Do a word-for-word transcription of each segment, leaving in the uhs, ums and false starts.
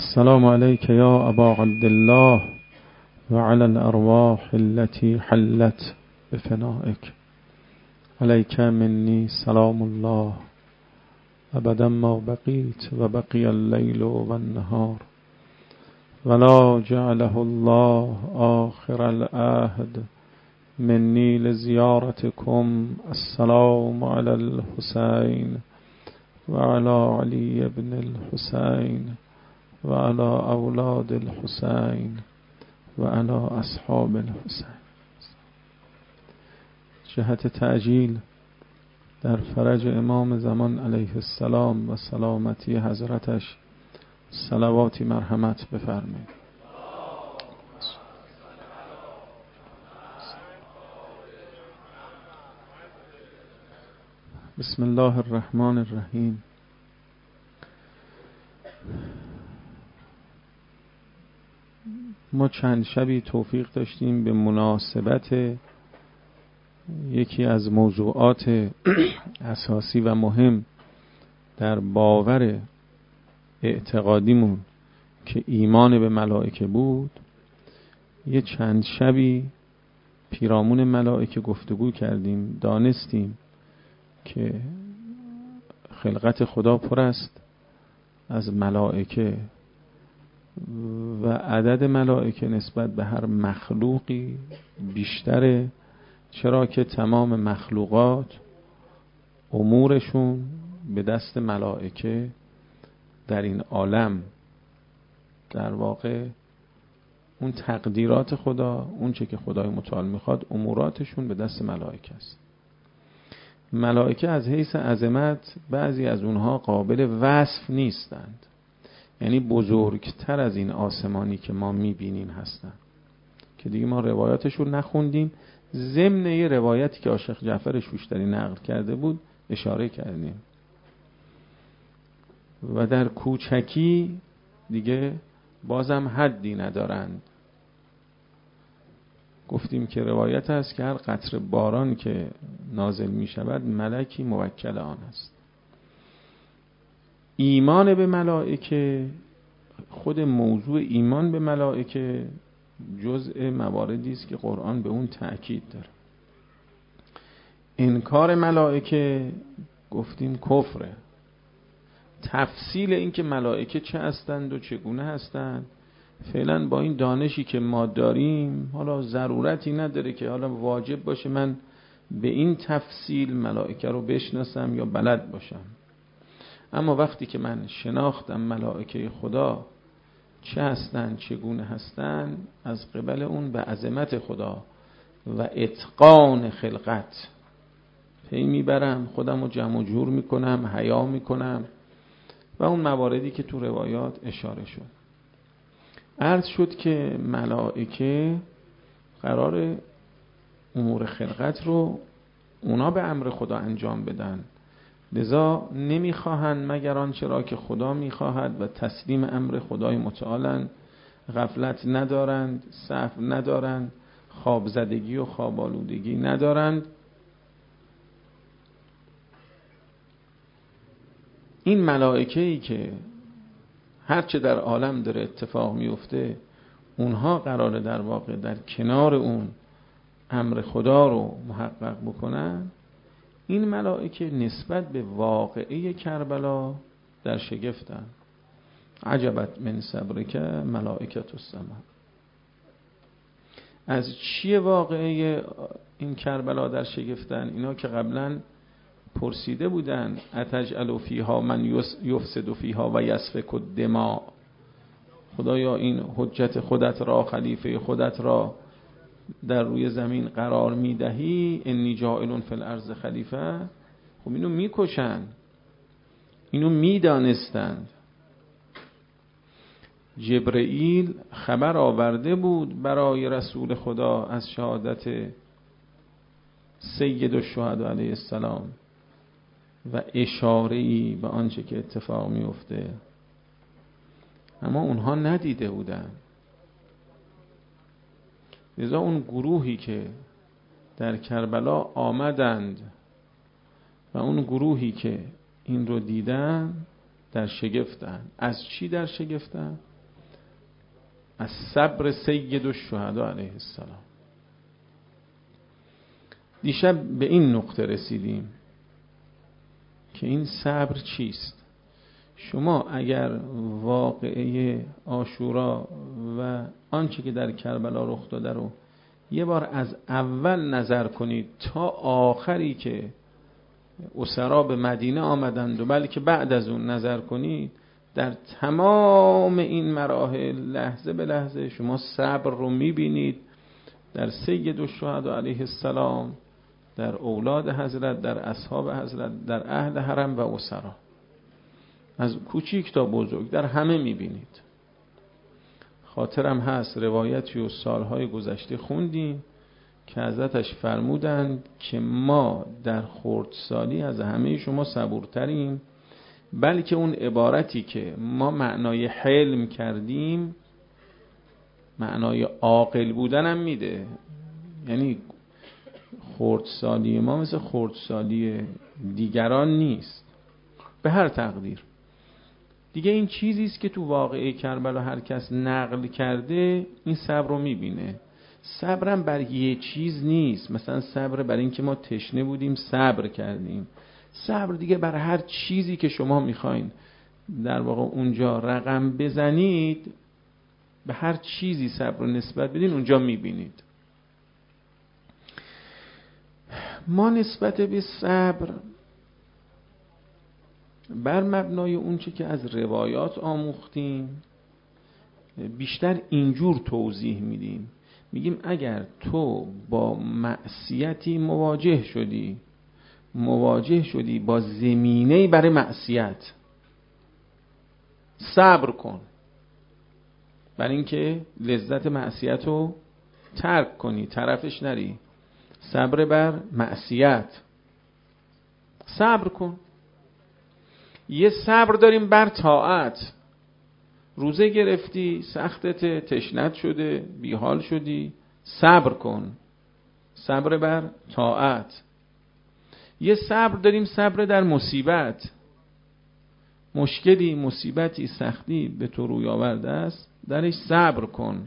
السلام عليك يا أبا عبد الله وعلى الأرواح التي حلت بفنائك. عليك مني سلام الله أبدا ما بقيت وبقي الليل والنهار، ولا جعله الله آخر العهد مني لزيارتكم. السلام على الحسين وعلى علي بن الحسين وعلى أولاد الحسين وعلى أصحاب الحسين. جهت تعجیل در فرج امام زمان علیه السلام و سلامتی حضرتش صلواتی مرحمت بفرمایید. بسم الله الرحمن الرحیم. ما چند شبی توفیق داشتیم به مناسبت یکی از موضوعات اساسی و مهم در باور اعتقادیمون که ایمان به ملائکه بود، یه چند شبی پیرامون ملائکه گفتگو کردیم. دانستیم که خلقت خدا پر است از ملائکه و عدد ملائکه نسبت به هر مخلوقی بیشتره، چرا که تمام مخلوقات امورشون به دست ملائکه در این عالم، در واقع اون تقدیرات خدا، اون چه که خدای متعال میخواد، اموراتشون به دست ملائکه است. ملائکه از حیث عظمت بعضی از اونها قابل وصف نیستند، یعنی بزرگتر از این آسمانی که ما میبینیم هستند، که دیگه ما روایاتشون نخوندیم. ضمن یه روایتی که عاشق جعفر شوشتری نقل کرده بود اشاره کردیم. و در کوچکی دیگه بازم حدی ندارند. گفتیم که روایت هست که هر قطره باران که نازل می شود ملکی موکل آن است. ایمان به ملائکه، خود موضوع ایمان به ملائکه جزء مواردی است که قرآن به اون تأکید داره. انکار ملائکه گفتیم کفره. تفصیل این که ملائکه چه هستند و چگونه هستند فعلا با این دانشی که ما داریم حالا ضرورتی نداره که حالا واجب باشه من به این تفصیل ملائکه رو بشناسم یا بلد باشم. اما وقتی که من شناختم ملائکه خدا چه هستند، چگونه هستند، از قبل اون به عظمت خدا و اتقان خلقت پی میبرم، خودم رو جمع و جور میکنم، حیا میکنم و اون مواردی که تو روایات اشاره شد. عرض شد که ملائکه قرار امور خلقت رو اونا به امر خدا انجام بدن، لذا نمیخواهند مگر آنچه را که خدا میخواهد و تسلیم امر خدای متعالن. غفلت ندارند، سهو ندارند، خواب زدگی و خواب آلودگی ندارند. این ملائکه‌ای که هرچه در عالم داره اتفاق میفته اونها قراره در واقع در کنار اون امر خدا رو محقق بکنن، این ملائکه نسبت به واقعه کربلا در شگفتن. عجبت من صبرک ملائکة السما. از چیه واقعه این کربلا در شگفتن؟ اینا که قبلا پرسیده بودن اتجعل فیها من یفسد فیها و یسفک الدماء، خدایا این حجت خودت را، خلیفه خودت را در روی زمین قرار میدهی، انی جاعل فی الارض خلیفه. خب اینو میکشن، اینو میدانستند. جبرئیل خبر آورده بود برای رسول خدا از شهادت سید الشهدا علیه السلام و اشاره‌ای به آنچه که اتفاق میفته، اما اونها ندیده بودن. لذا اون گروهی که در کربلا آمدند و اون گروهی که این رو دیدن در شگفتن. از چی در شگفتن؟ از صبر سید الشهدا علیه السلام. دیشب به این نقطه رسیدیم که این صبر چیست. شما اگر واقعه عاشورا و آنچه که در کربلا رخ داده رو یه بار از اول نظر کنید تا آخری که اسرا به مدینه آمدند و بلکه بعد از اون نظر کنید، در تمام این مراحل لحظه به لحظه شما صبر رو میبینید در سید الشهدا علیه السلام، در اولاد حضرت، در اصحاب حضرت، در اهل حرم و اسرا، از کوچیک تا بزرگ در همه میبینید. خاطرم هست روایتی و سالهای گذشته خوندیم که حضرتش فرمودند که ما در خردسالی از همه شما صبورتریم، بلکه اون عبارتی که ما معنای حلم کردیم معنای عاقل بودنم میده. یعنی خردسالی ما مثل خردسالی دیگران نیست به هر تقدیر. دیگه این چیزی است که تو واقعه کربلا هر کس نقل کرده این صبر رو میبینه. صبرم بر یه چیز نیست، مثلا صبر بر این که ما تشنه بودیم صبر کردیم. صبر دیگه بر هر چیزی که شما میخواین در واقع اونجا رقم بزنید، به هر چیزی صبر رو نسبت بدین اونجا میبینید. ما نسبت به صبر بر مبنای اونچه که از روایات آموختیم بیشتر اینجور توضیح میدیم. میگیم اگر تو با معصیتی مواجه شدی مواجه شدی با زمینه‌ای برای معصیت، صبر کن برای اینکه لذت معصیت رو ترک کنی، طرفش نری. صبر بر معصیت، صبر کن. یه صبر داریم بر طاعت. روزه گرفتی، سختت، تشنت شده، بیحال شدی، صبر کن، صبر بر طاعت. یه صبر داریم صبر در مصیبت. مشکلی، مصیبتی، سختی به تو روی آورده است، درش صبر کن.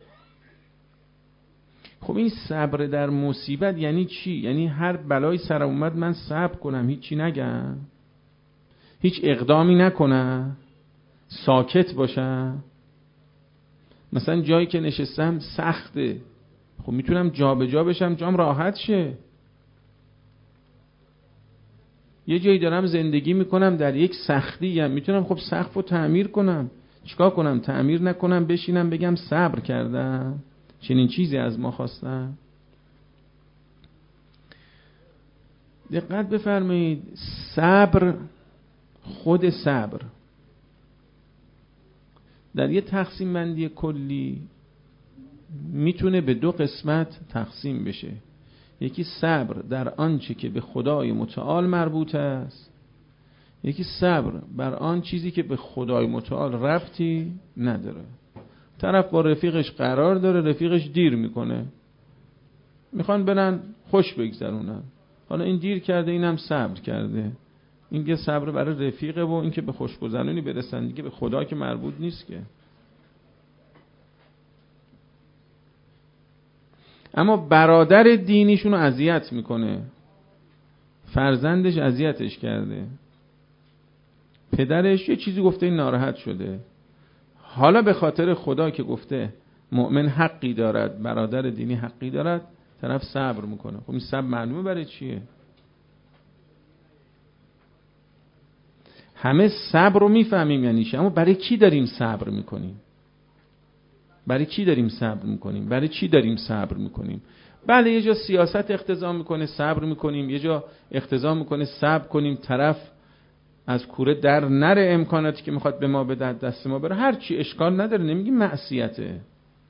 خب این صبر در مصیبت یعنی چی؟ یعنی هر بلایی سر اومد من صبر کنم، هیچی نگم، هیچ اقدامی نکنم، ساکت باشم. مثلا جایی که نشستم سخته، خب میتونم جا به جا بشم جام راحت شه. یه جایی دارم زندگی میکنم در یک سختی هم میتونم خب سقف رو تعمیر کنم. چیکار کنم؟ تعمیر نکنم بشینم بگم صبر کردم؟ چنین چیزی از ما خواستن؟ دقت بفرمایید، صبر، خود صبر در یه تقسیم بندی کلی میتونه به دو قسمت تقسیم بشه. یکی صبر در آنچه که به خدای متعال مربوط است، یکی صبر بر آن چیزی که به خدای متعال ربطی نداره. طرف با رفیقش قرار داره، رفیقش دیر میکنه، میخوان برن خوش بگذرونن، حالا این دیر کرده اینم صبر کرده، این که صبر برای رفیقه و این که به خوشگذرونی برسن، دیگه به خدا که مربوط نیست که. اما برادر دینیشون رو اذیت میکنه، فرزندش اذیتش کرده، پدرش یه چیزی گفته این ناراحت شده، حالا به خاطر خدا که گفته مؤمن حقی دارد، برادر دینی حقی دارد، طرف صبر میکنه. خب این صبر معلومه برای چیه؟ همه صبر رو میفهمیم یعنی چی، اما برای کی داریم صبر میکنیم؟ برای کی داریم صبر میکنیم؟ برای چی داریم صبر میکنیم؟ بله یه جا سیاست اقتضا میکنه صبر میکنیم، یه جا اقتضا میکنه صبر کنیم طرف از کوره در نره، امکاناتی که میخواد به ما بده دست ما بره، هر چی اشکال نداره، نمیگیم معصیته.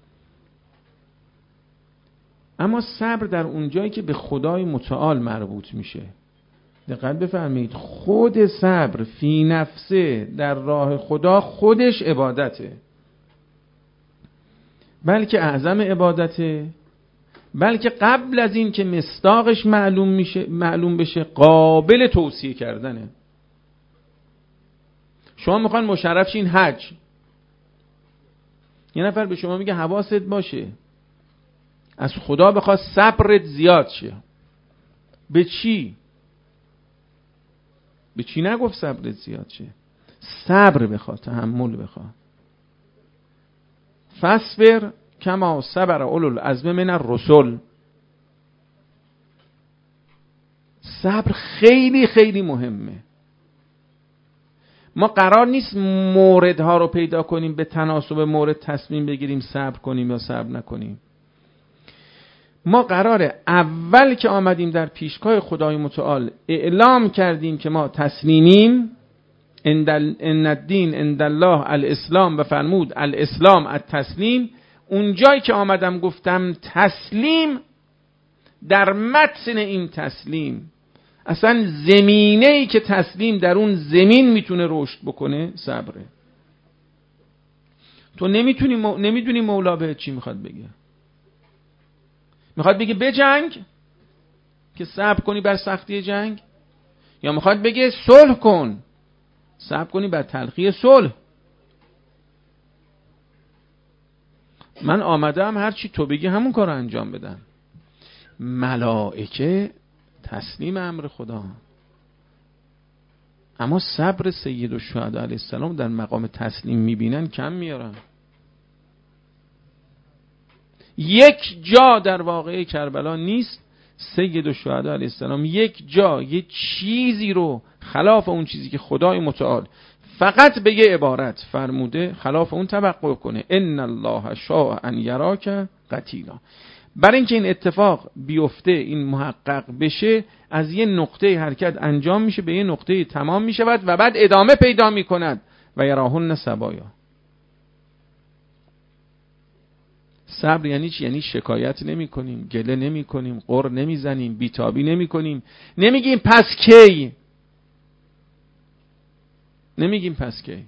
اما صبر در اون جایی که به خدای متعال مربوط میشه، دقت بفرمایید، خود صبر فی نفسه در راه خدا خودش عبادته، بلکه اعظم عبادته، بلکه قبل از این که مصداقش معلوم میشه معلوم بشه قابل توصیه کردنه. شما میخوان مشرف شین حج، یه نفر به شما میگه حواست باشه، از خدا بخواد صبرت زیاد شه. به چی؟ به چی نگفت صبرت زیاد شه؟ صبر بخواد، تحمل بخواد. فاصبر کما صبر اولو العزم من الرسل. صبر خیلی خیلی مهمه. ما قرار نیست موردها رو پیدا کنیم به تناسب مورد تصمیم بگیریم صبر کنیم یا صبر نکنیم. ما قراره اول که آمدیم در پیشگاه خدای متعال اعلام کردیم که ما تسلیمیم، ان الدین عند الله الاسلام، و فرمود الاسلام التسلیم. اونجایی که آمدم گفتم تسلیم، در متن این تسلیم اصلا زمینه‌ای که تسلیم در اون زمین میتونه رشد بکنه صبره. تو نمیتونی مو... نمیدونی مولا به چی میخواد بگه. میخواد بگه بجنگ که صبر کنی بر سختی جنگ، یا میخواد بگه صلح کن صبر کنی بر تلخی صلح؟ من آمدم هر چی تو بگی همون کار رو انجام بدم. ملائکه تسلیم امر خدا، اما صبر سید الشهدا علیه السلام در مقام تسلیم میبینن کم میارن. یک جا در واقعه کربلا نیست سید الشهدا علیه السلام یک جا یه چیزی رو خلاف اون چیزی که خدای متعال فقط به یه عبارت فرموده خلاف اون توقع کنه. ان الله شاء ان یراک قتیلا. برای اینکه این اتفاق بیفته، این محقق بشه، از یه نقطه حرکت انجام میشه به یه نقطه تمام میشود و بعد ادامه پیدا میکند. و یراهن سبایا. صبر یعنی چی؟ یعنی شکایت نمی کنیم، گله نمی کنیم، قر نمی زنیم، بیتابی نمی کنیم، نمیگیم پس کی، نمیگیم پس کی.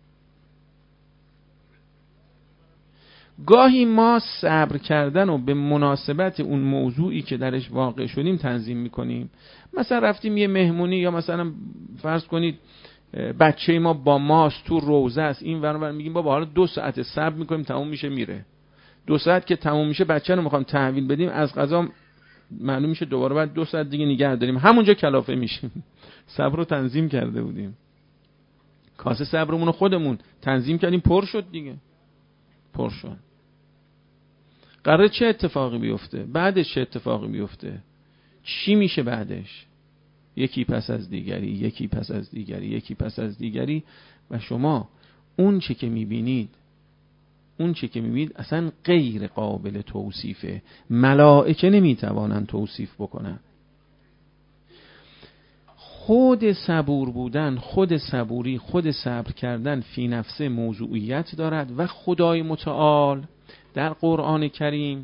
گاهی ما صبر کردن و به مناسبت اون موضوعی که درش واقع شدیم تنظیم میکنیم. مثلا رفتیم یه مهمونی، یا مثلا فرض کنید بچه ما با ماست تو روزه است، این ور ور میگیم بابا حالا دو ساعت صبر میکنیم تموم میشه میره. دو ساعت که تموم میشه بچه رو میخوام تحویل بدیم، از قضا معلوم میشه دوباره بعد دو ساعت دیگه نگه داریم، همونجا کلافه میشیم. صبر رو تنظیم کرده بودیم، کاسه صبرمون رو خودمون تنظیم کردیم، پر شد دیگه، پر شد. قراره چه اتفاقی بیفته؟ بعدش چه اتفاقی بیفته؟ چی میشه بعدش؟ یکی پس از دیگری، یکی پس از دیگری، یکی پس از دیگری. و شما اون چه که میبینید، اون چه که میبینید اصلا غیر قابل توصیفه. ملائکه نمیتوانند توصیف بکنن. خود صبور بودن، خود صبوری، خود صبر کردن فی نفسه موضوعیت دارد. و خدای متعال در قرآن کریم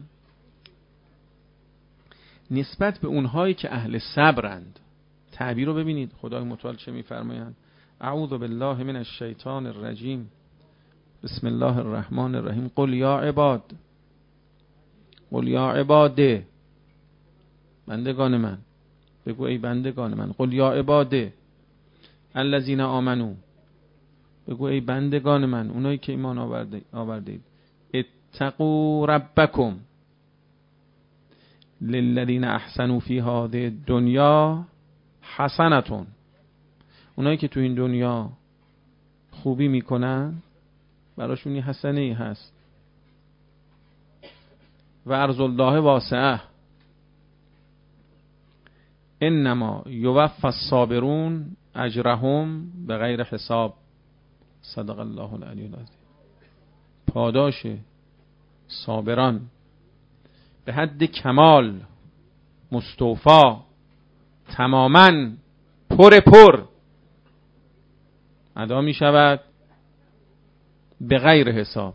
نسبت به اونهایی که اهل صبرند، تعبیر رو ببینید خدای متعال چه میفرمایند. اعوذ بالله من الشیطان الرجیم، بسم الله الرحمن الرحیم. قل یا عباد، قل یا عباده، بندگان من، بگو ای بندگان من. قل یا عباده الذین آمنو، بگو ای بندگان من، اونایی که ایمان آورده آوردید. اتقوا ربکم للذین احسنوا فی هذه الدنیا حسنة، اونایی که تو این دنیا خوبی میکنن براشون یه حسنه ای هست. و ارض الله واسعه انما یوفی الصابرون اجرهم بغیر حساب. صدق الله العلی العظیم. پاداش صابران به حد کمال، مستوفا، تماما پر پر ادا می شود به غیر حساب.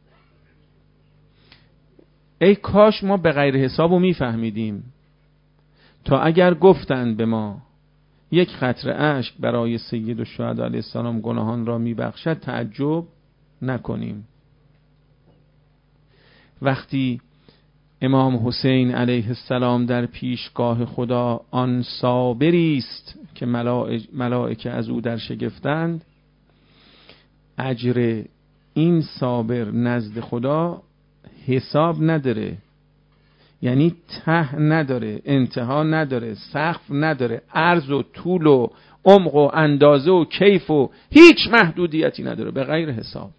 ای کاش ما به غیر حساب رو می فهمیدیم، تا اگر گفتند به ما یک قطره اشک برای سید الشهدا علیه السلام گناهان را می بخشد تعجب نکنیم. وقتی امام حسین علیه السلام در پیشگاه خدا آن صابری است که ملائکه از او در شگفتند، اجر این صابر نزد خدا حساب نداره، یعنی ته نداره، انتها نداره، سقف نداره، عرض و طول و عمق و اندازه و کیف و هیچ محدودیتی نداره، به غیر حساب.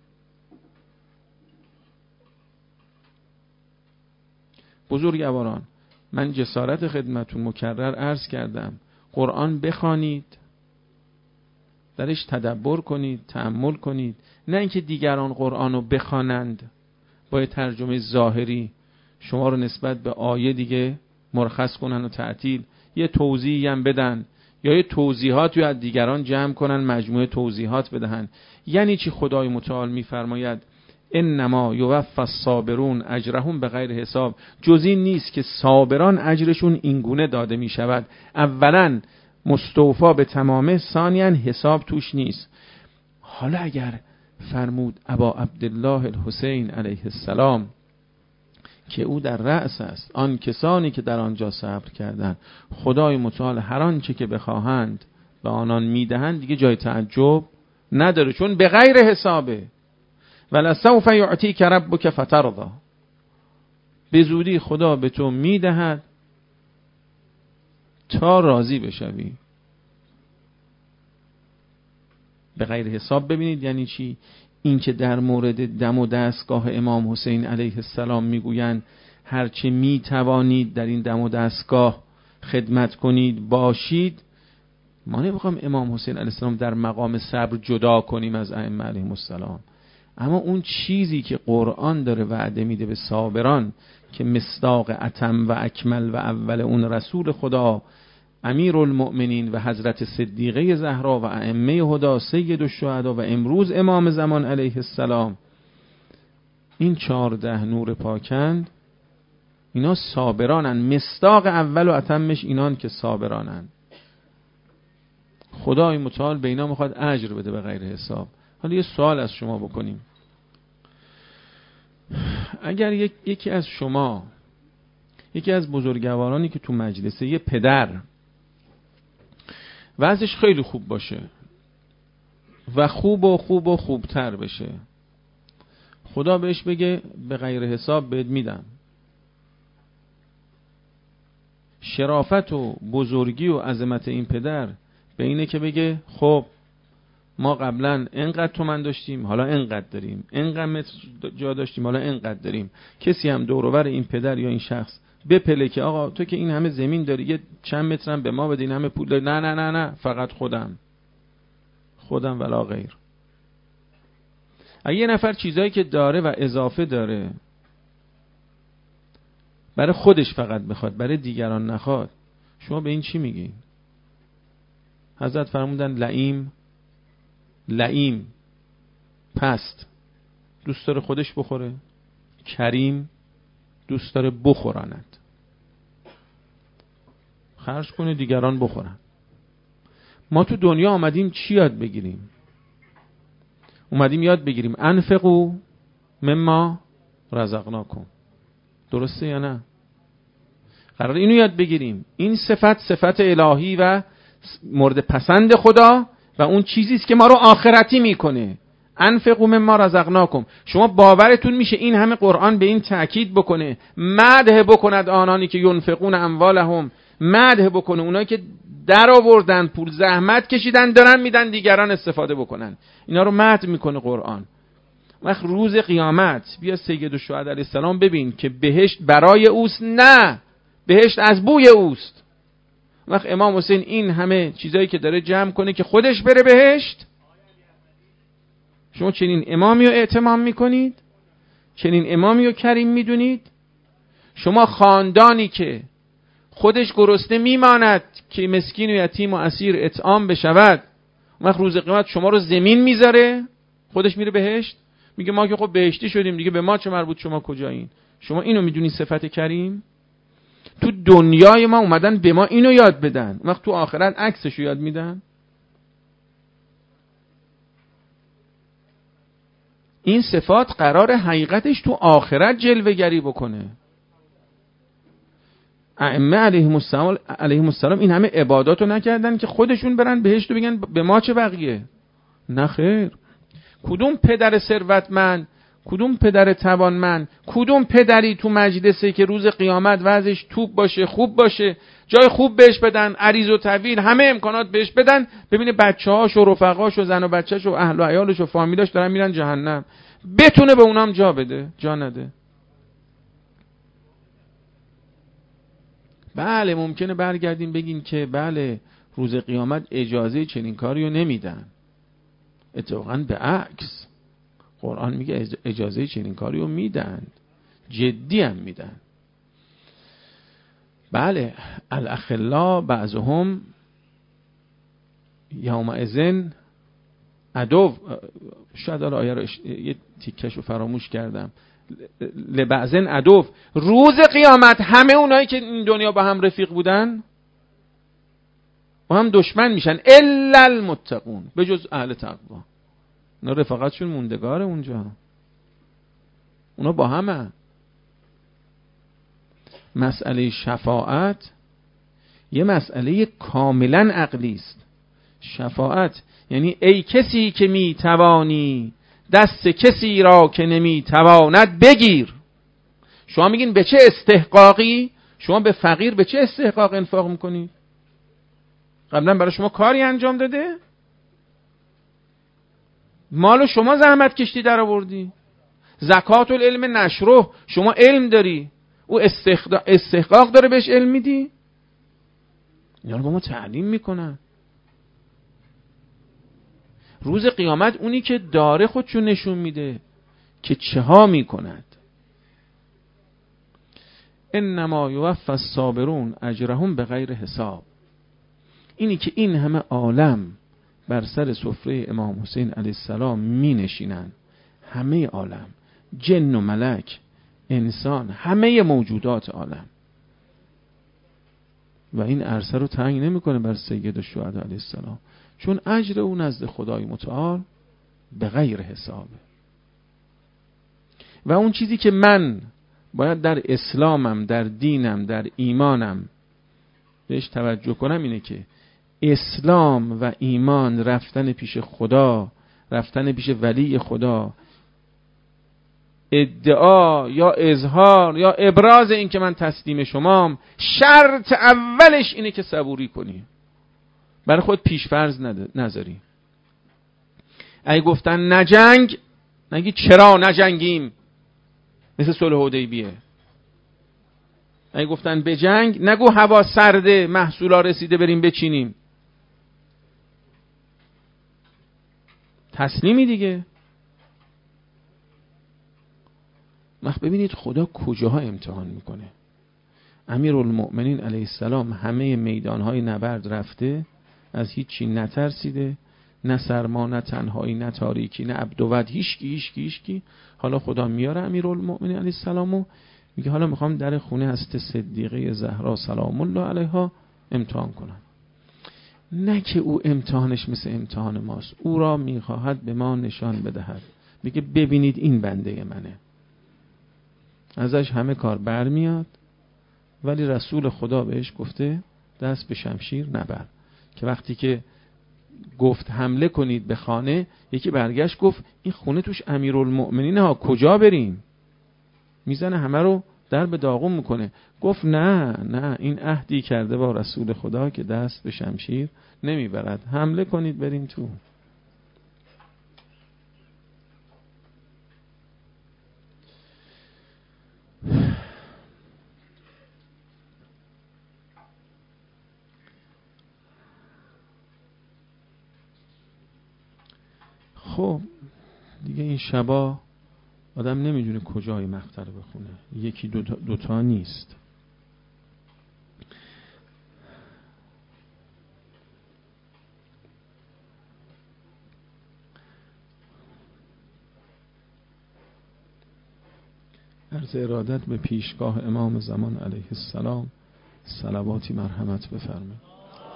بزرگواران، من جسارت خدمتون مکرر عرض کردم، قرآن بخوانید، درش تدبر کنید، تأمل کنید، نه اینکه دیگران قرآن رو بخوانند با ترجمه ظاهری شما رو نسبت به آیه دیگه مرخص کنن و تعطیل، یه توضیحی هم بدن یا یه توضیحاتی از دیگران جمع کنن مجموعه توضیحات بدهن. یعنی چی؟ خدای متعال میفرماید انما یوفی الصابرون اجرهم بغیر حساب. جز این نیست که صابران اجرشون اینگونه داده می شود، اولا مستوفا به تمامه، ثانیاً حساب توش نیست. حالا اگر فرمود ابا عبدالله الحسین علیه السلام که او در رأس است آن کسانی که در آنجا صبر کردند، خدای متعال هر آنچه که بخواهند به آنان میدهند، دیگه جای تعجب نداره، چون به غیر حسابه. ولسوف یعطیک ربک فترضی، به زودی خدا به تو میدهد تا راضی بشوی. به غیر حساب ببینید یعنی چی؟ این که در مورد دم و دستگاه امام حسین علیه السلام میگویند هرچه میتوانید در این دم و دستگاه خدمت کنید باشید. ما نمیخوام امام حسین علیه السلام در مقام صبر جدا کنیم از ائمه علیهم السلام، اما اون چیزی که قرآن داره وعده میده به صابران که مصداق اتم و اکمل و اول اون رسول خدا امیر المؤمنین و حضرت صدیقه زهرا و ائمه هدا سید الشهدا و امروز امام زمان علیه السلام، این چهارده نور پاکند، اینا صابرانن. مصداق اول و اتمش اینان که صابرانن. خدای متعال به اینا میخواد اجر بده به غیر حساب. حالا یه سوال از شما بکنیم. اگر یک، یکی از شما، یکی از بزرگوارانی که تو مجلسه، یه پدر وضعش خیلی خوب باشه و خوب و خوب و خوبتر بشه، خدا بهش بگه به غیر حساب بهت میدم، شرافت و بزرگی و عظمت این پدر به اینه که بگه خب ما قبلا اینقدر تومن داشتیم حالا اینقدر داریم، اینقدر متر جا داشتیم حالا اینقدر داریم. کسی هم دور و بر این پدر یا این شخص بپله که آقا تو که این همه زمین داری یه چند متر هم به ما بده، این همه پول داری. نه نه نه نه، فقط خودم خودم ولا غیر. اگه یه نفر چیزایی که داره و اضافه داره برای خودش فقط بخواد، برای دیگران نخواد، شما به این چی میگی؟ حضرت فرمودن لئیم لئیم پست دوست داره خودش بخوره، کریم دوست داره بخوراند، خرج کنه دیگران بخورن. ما تو دنیا آمدیم چی یاد بگیریم؟ اومدیم یاد بگیریم انفقوا مما رزقناکم. درسته یا نه؟ قرار اینو یاد بگیریم. این صفت صفت الهی و مورد پسند خدا و اون چیزی است که ما رو آخرتی میکنه. انفقوا مما رزقناکم. شما باورتون میشه این همه قرآن به این تأکید بکنه، مدح بکند آنانی که ینفقون اموالهم، مدح بکنه اونایی که در آوردن پول زحمت کشیدن دارن میدن دیگران استفاده بکنن، اینا رو مدح میکنه قرآن. وقت روز قیامت بیا سید الشهدا علیه السلام ببین که بهشت برای اوست، نه بهشت از بوی اوست. وقت امام حسین این همه چیزایی که داره جمع کنه که خودش بره بهشت، شما چنین امامی رو اعتمام میکنید؟ چنین امامی رو کریم میدونید؟ شما خاندانی که خودش گرسنه میماند که مسکین و یتیم و اسیر اطعام بشود، وقت روز قیامت شما رو زمین میذاره، خودش میره بهشت، میگه ما که خب بهشتی شدیم دیگه به ما چه مربوط، شما کجایین؟ شما اینو میدونی صفت کریم؟ تو دنیای ما اومدن به ما اینو یاد بدن، وقت تو آخرت عکسشو یاد میدن. این صفات قرار حقیقتش تو آخرت جلوه گری بکنه. ائمه علیهم السلام علیهم السلام این همه عباداتو نکردن که خودشون برن بهشت و بگن به ما چه بقیه؟ نه خیر. کدوم پدر ثروتمند، کدوم پدر توانمند، کدوم پدری تو مجلسه که روز قیامت وضعش توپ باشه، خوب باشه، جای خوب بهش بدن، عریض و طویل، همه امکانات بهش بدن، ببینه بچه‌هاش و رفقاش و زن و بچه‌ش و اهل و عیالش و فامیلاش دارن میرن جهنم، بتونه به اونام جا بده، جا نده. بله ممکنه برگردیم بگین که بله روز قیامت اجازه چنین کاریو نمیدن. اتفاقاً به عکس قرآن میگه اجازه چنین کاریو میدن، جدی هم میدن. بله الاخلا بعضهم یومئذ عدو، شاید آیه رو یه تیکش رو فراموش کردم، لبعضن عدو، روز قیامت همه اونایی که این دنیا با هم رفیق بودن با هم دشمن میشن، الا المتقون، به جز اهل تقوا. اونا رفاقتشون موندگاره اونجا، اونا با همه. مسئله شفاعت یه مسئله کاملا عقلی است. شفاعت یعنی ای کسی که میتوانی دست کسی را که نمیتواند بگیر. شما میگین به چه استحقاقی؟ شما به فقیر به چه استحقاق انفاق میکنید؟ قبلا برای شما کاری انجام داده؟ مالو شما زحمت کشتی در آوردی. زکات العلم نشره، شما علم داری، او استحقاق داره بهش علم میدی؟ اینا رو با ما تعلیم میکنن. روز قیامت اونی که داره خودشو نشون میده که چه ها میکند. انما یوفی الصابرون اجرهم بغیر حساب. اینی که این همه عالم بر سر سفره امام حسین علیه السلام می نشینن، همه عالم، جن و ملک، انسان، همه موجودات عالم، و این عرصه رو تنگ نمیکنه بر سید الشهدا علیه السلام، چون اجر او نزد خدای متعال به غیر حسابه. و اون چیزی که من باید در اسلامم، در دینم، در ایمانم بهش توجه کنم اینه که اسلام و ایمان، رفتن پیش خدا، رفتن پیش ولی خدا، ادعا یا اظهار یا ابراز این که من تسلیم شمام، شرط اولش اینه که صبوری کنی، برای خود پیشفرض نذاری. اگه گفتن نجنگ، نگی چرا نجنگیم، مثل صلح حدیبیه. اگه گفتن بجنگ، نگو هوا سرده محصولا رسیده بریم بچینیم. تسلیمی دیگه. وقت ببینید خدا کجاها امتحان میکنه. امیرالمؤمنین علیه السلام همه میدانهای نبرد رفته، از هیچی نترسیده، نه سرما، نه تنهایی، نه تاریکی، نه عبدوت، هیچکی هیچکی هیچکی. حالا خدا میاره امیرالمؤمنین علیه السلامو، میگه حالا میخوام در خونه هست صدیقه زهرا سلام الله علیها امتحان کنم. نه که او امتحانش مثل امتحان ماست، او را میخواهد به ما نشان بدهد، میگه ببینید این بنده منه. ازش همه کار برمیاد، ولی رسول خدا بهش گفته دست به شمشیر نبر. که وقتی که گفت حمله کنید به خانه، یکی برگشت گفت این خونه توش امیرالمؤمنین ها، کجا بریم؟ میزنه همه رو در به داغون میکنه. گفت نه نه، این عهدی کرده با رسول خدا که دست به شمشیر نمیبرد، حمله کنید بریم تو. خب دیگه این شبا آدم نمیدونه کجای مقطع رو بخونه، یکی دوتا, دوتا نیست. عرض ارادت به پیشگاه امام زمان علیه السلام، صلواتی مرحمت بفرمایید.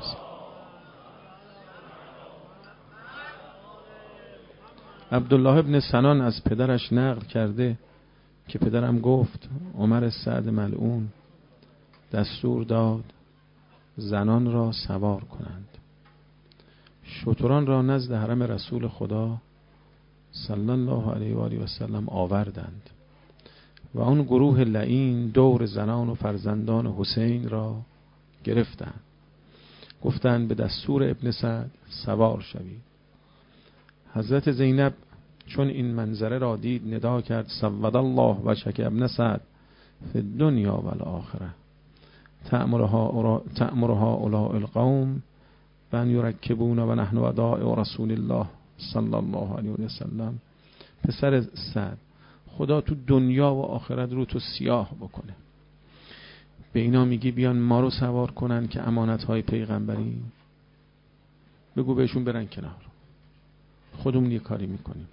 عبدالله ابن سنان از پدرش نقل کرده که پدرم گفت عمر سعد ملعون دستور داد زنان را سوار کنند، شتران را نزد حرم رسول خدا صلی الله علیه و آله و سلم آوردند و آن گروه لعین دور زنان و فرزندان حسین را گرفتند. گفتند به دستور ابن سعد سوار شوید. حضرت زینب چون این منظره را دید ندا کرد سود الله وجهک ابن سعد فی الدنیا و الاخره تأمرها اولاء القوم بن یرکبون و نحن وداع رسول الله صلی الله علیه و سلم. پسر سعد، خدا تو دنیا و آخرت رو تو سیاه بکنه. به اینا میگی بیان ما رو سوار کنن که امانتهای پیغمبری؟ بگو بهشون برن کنار، خودمون یه کاری میکنیم.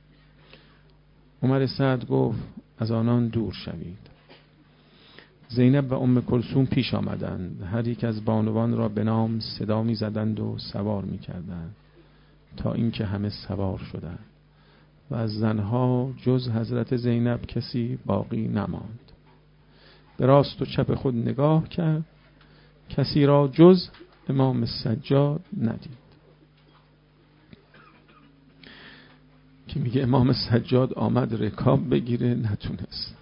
عمر سعد گفت از آنان دور شوید. زینب و ام کلثوم پیش آمدند، هر یک از بانوان را به نام صدا می زدند و سوار می کردند تا اینکه همه سوار شدند و از زنها جز حضرت زینب کسی باقی نماند. به راست و چپ خود نگاه کرد، کسی را جز امام سجاد ندید. که میگه امام سجاد آمد رکاب بگیره نتونست.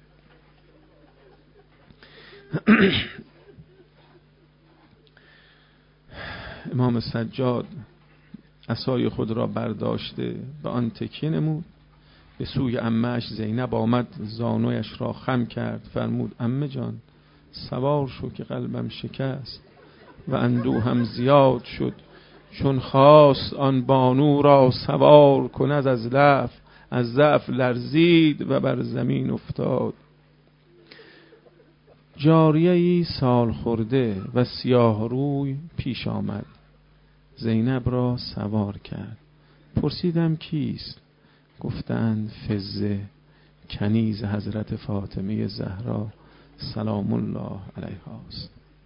امام سجاد عصای خود را برداشته به آن تکیه نمود، به سوی عمه‌اش زینب آمد، زانویش را خم کرد، فرمود عمه جان سوار شو که قلبم شکست و اندوهم زیاد شد، چون خواست آن بانو را سوار کند از ضعف از ضعف لرزید و بر زمین افتاد. جاریه‌ای سال خورده و سیاه روی پیش آمد، زینب را سوار کرد. پرسیدم کیست؟ گفتند فزه، کنیز حضرت فاطمه زهرا سلام الله علیها است.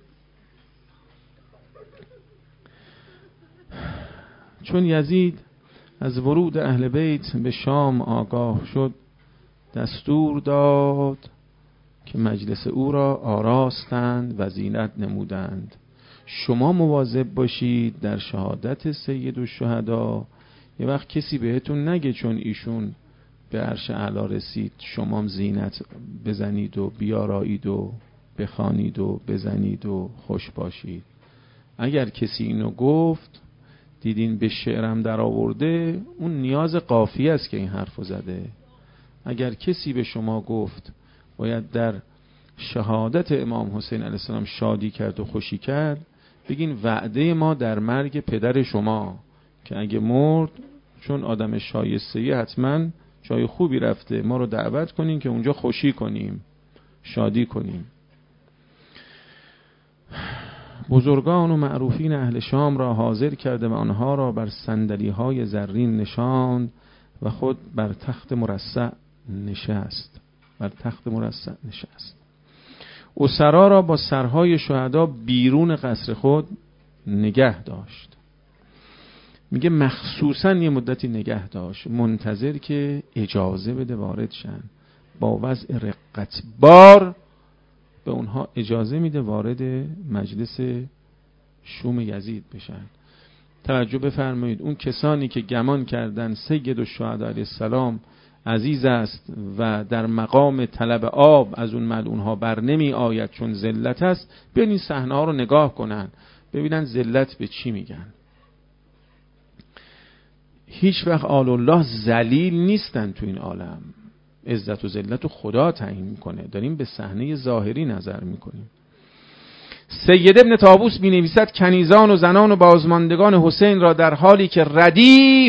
چون یزید از ورود اهل بیت به شام آگاه شد، دستور داد که مجلس او را آراستند و زینت نمودند. شما مواظب باشید در شهادت سید الشهدا یه وقت کسی بهتون نگه چون ایشون به عرش اعلی رسید شما زینت بزنید و بیارایید و بخوانید و بزنید و خوش باشید. اگر کسی اینو گفت، دیدین به شعرم در آورده، اون نیاز قافیه است که این حرفو زده. اگر کسی به شما گفت باید در شهادت امام حسین علیه السلام شادی کرد و خوشی کرد، بگین وعده ما در مرگ پدر شما که اگه مرد چون آدم شایسته‌ای حتما جای خوبی رفته، ما رو دعوت کنین که اونجا خوشی کنیم، شادی کنیم. بزرگان و معروفین اهل شام را حاضر کرده و آنها را بر صندلی‌های زرین نشاند و خود بر تخت مرصع نشست. بر تخت مرصع نشست. اسرا را با سرهای شهدا بیرون قصر خود نگه داشت. میگه مخصوصا یه مدتی نگه داشت، منتظر که اجازه بده وارد شن. با وضع رقت بار به اونها اجازه میده وارد مجلس شوم یزید بشن. توجه بفرمایید، اون کسانی که گمان کردن سید الشهدا علیه السلام عزیز است و در مقام طلب آب از اون ملعونها بر نمی آید چون ذلت است، بیان این صحنه ها رو نگاه کنن ببینن ذلت به چی میگن. هیچ وقت آل الله ذلیل نیستن تو این عالم، عزت و ذلت رو خدا تعیین میکنه. داریم به صحنه ظاهری نظر میکنیم. سید ابن طاووس می نویسد کنیزان و زنان و بازماندگان حسین را در حالی که ردیف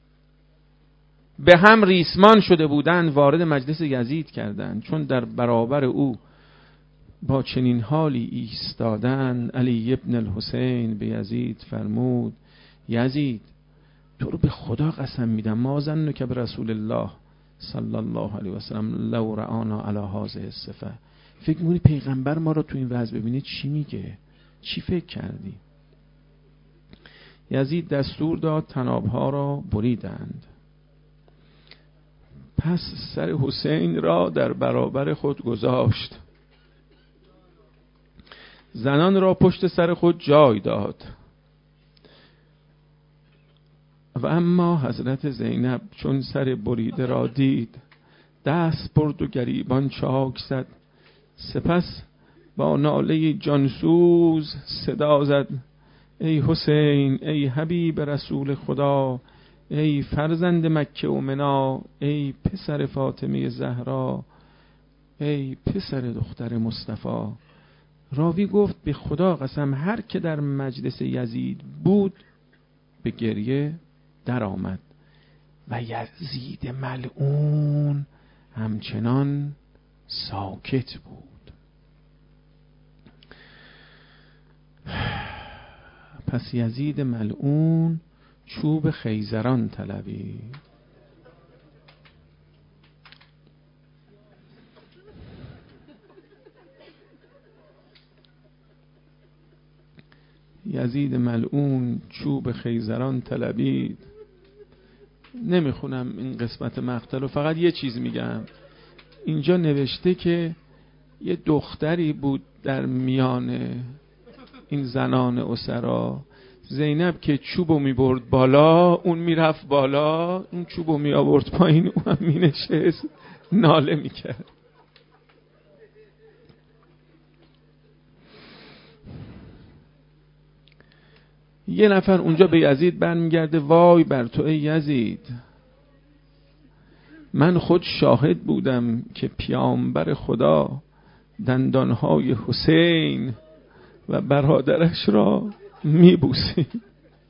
به هم ریسمان شده بودند وارد مجلس یزید کردند. چون در برابر او با چنین حالی ایستادن، علی ابن الحسین به یزید فرمود یزید تو رو به خدا قسم میدم ما ظنک که به رسول الله صلی الله علیه و سلم لو رآنا علی هذه الصفه، فکر می‌کنی پیغمبر ما رو تو این وضع ببینه چی میگه؟ چی فکر کردی؟ یزید دستور داد طناب‌ها را بریدند. پس سر حسین را در برابر خود گذاشت، زنان را پشت سر خود جای داد. و اما حضرت زینب چون سر بریده را دید، دست برد و گریبان چاک زد. سپس با ناله جانسوز صدا زد: ای حسین، ای حبیب رسول خدا، ای فرزند مکه و منا، ای پسر فاطمه زهرا، ای پسر دختر مصطفی. راوی گفت به خدا قسم هر که در مجلس یزید بود به گریه در آمد و یزید ملعون همچنان ساکت بود. پس یزید ملعون چوب خیزران طلبید. یزید ملعون چوب خیزران طلبید. نمیخونم این قسمت مقتل رو، فقط یه چیز میگم. اینجا نوشته که یه دختری بود در میان این زنان اسرا، زینب که چوبو میبرد بالا اون میرفت بالا، اون چوبو می آورد پایین اون هم مینشست ناله میکرد. یه نفر اونجا به یزید برمیگرده: وای بر تو ای یزید، من خود شاهد بودم که پیامبر خدا دندانهای حسین و برادرش را میبوسید.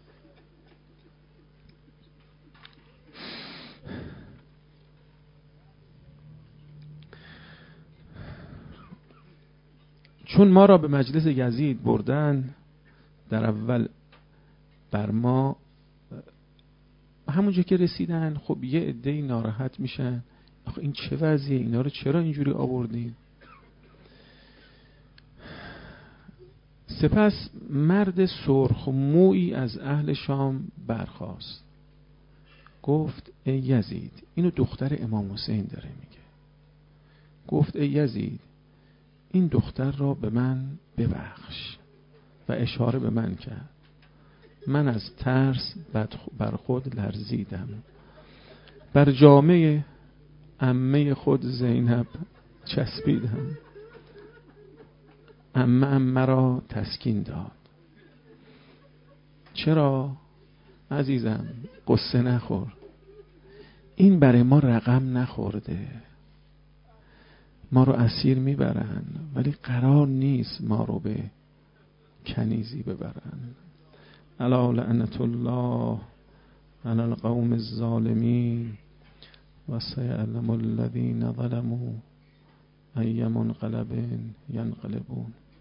چون ما را به مجلس یزید بردن، در اول بر ما همونجا که رسیدن خب یه عده‌ای ناراحت میشن: آخه این چه وضعیه، اینا رو چرا اینجوری آوردین؟ سپس مرد سرخ مویی از اهل شام برخاست، گفت ای یزید، اینو دختر امام حسین داره میگه، گفت ای یزید این دختر را به من ببخش، و اشاره به من کرد. من از ترس بر خود لرزیدم، بر جامه عمه خود زینب چسبیدم. عمه ام مرا تسکین داد. چرا عزیزم قصه نخور، این برای ما رقم نخورده، ما رو اسیر میبرن ولی قرار نیست ما رو به کنیزی ببرن. الا لعنت الله علی القوم الظالمین و سیعلم الذین ظلموا ای منقلب ینقلبون.